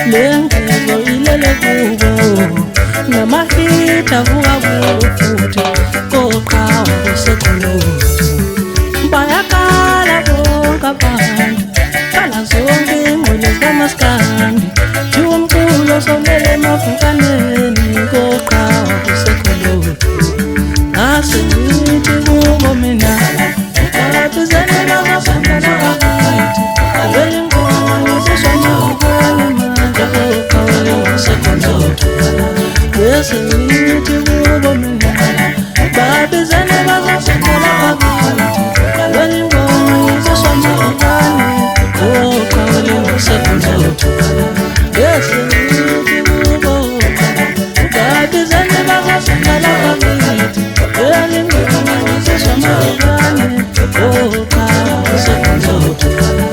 lengezo ilele kubo namahita vuka kufuthi koqhawe kusekhuluzo bayakala bonke abantu kala zonke ingqondo zikamaskandi thi umculo somele emavukaneni koqhawe kusekhuluzo ngasenithi kubo mina babizane bangafana bakithi abelingqondo zishanyakane manje koqhawe kusekhuluzo ngasenithi kubo mina babizane bangafana bakithi abelingqondo zishanyakane koqhawe kusekhuluzo ngasenithi kubo babizane bangafana bakithi abelingqondo zishanyakane koqhawe kusekhuluzo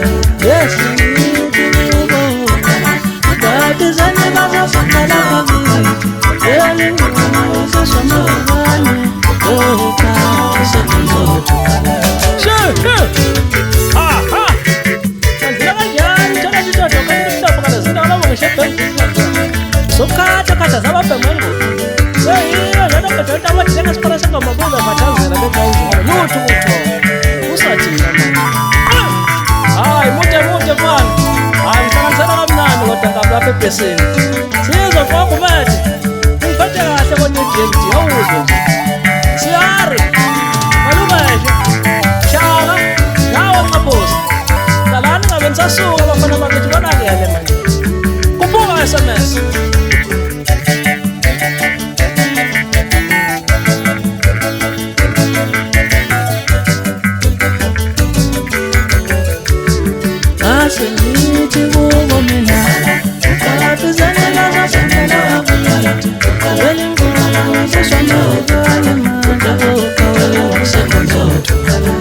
Sokata zabambe mwengu seyiyo lento bedonta wathi sengasikhola sengamabuza mathanzela bekawuzona lutho kutho usathina hayi mude mfana hayi ngihlanganisela kamnandi kodwa ngapha ebhesini sizwa kwakho bathi ngiphethe kahle kodwa iDMD awuzwe nje siyari malubeshe shaka nawo ngaphosi qalani ngabe nisasuka abafana bakithi bonakele manje kubuka SMS Senithi kubo mina babizane bangafana bakithi abelingqondo zishanyakane manje koqhawe kusekhuluzo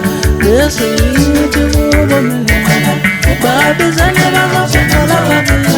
Senithi kubo mina babizane bangafana bakithi